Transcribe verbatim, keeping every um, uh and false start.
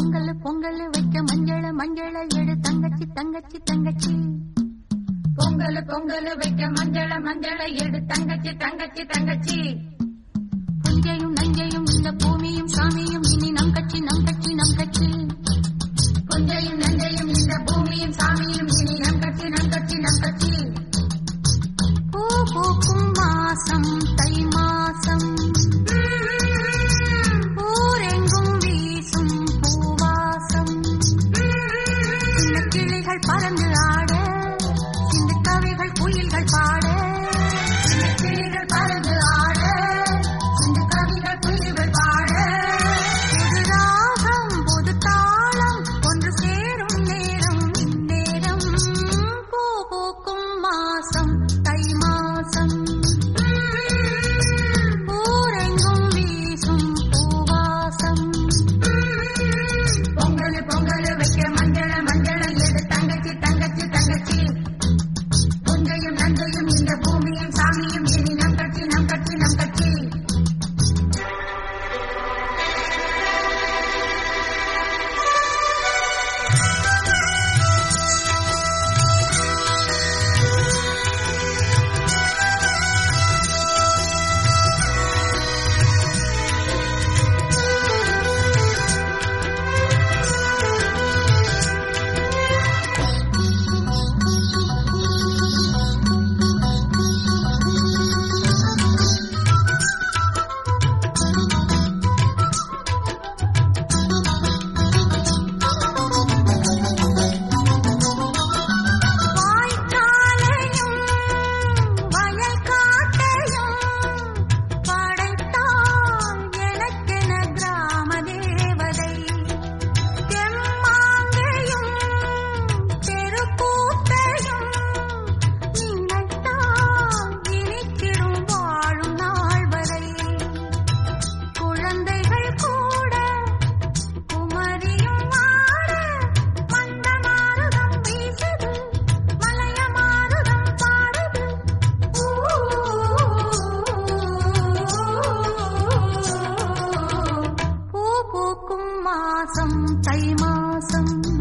பொங்கல் பொங்கல் வைக்க மஞ்சள மஞ்சள எடு தங்கச்சி தங்கச்சி தங்கச்சி. பொங்கல் பொங்கல் வைக்க மஞ்சள மஞ்சள எடு தங்கச்சி தங்கச்சி தங்கச்சி. புஞ்சையும் நஞ்சையும் இந்த பூமியும் சாமியும் இனி நம் கட்சி நம் கட்சி நம் கட்சி. புஞ்சையும் நஞ்சையும் இந்த பூமியும் சாமியும் இனி நம் கட்சி நம் கட்சி நம் கட்சி. பூ பூக்கும் மாசம் தை மாசம், ஊரெங்கும் வீசும் பூவாசம். சின்ன கிளிகள் பறந்து ஆட, சின்ன கவிகள் குயில்கள் பாட. சின்ன கிளிகள் பறந்து ஆட, சின்ன கவிகள் குயில்கள் பாட. புது ராகம் புது தாளம் ஒன்று சேரும் நேரம் இந்நேரம். பூ பூக்கும் மாசம் தை மாசம், ஊரெங்கும் வீசும் பூவாசம். பொங்கல் பொங்கல் வைக்க மஞ்சள மஞ்சள எடு தங்கச்சி தங்கச்சி தங்கச்சி. புஞ்சையும் நஞ்சையும் இந்த பூமியும் சாமியும் இனி நம் கட்சி நம் கட்சி நம் கட்சி. வாய்க்காலையும் வயல் காட்டையும் படைத்தாள் எனக்கென கிராம தேவதை. தெம்மாங்கையும் தெருக்கூத்தையும் நினைத்தால் இனிக்கிடும் வாழும் நாள் வரை. குழந்தைகள் கூட குமரியும் ஆட, மந்த மாருதம் வீசுது, மலைய மாருதம் பாடுது. பூ பூக்கும் மாசம் தை மாசம்,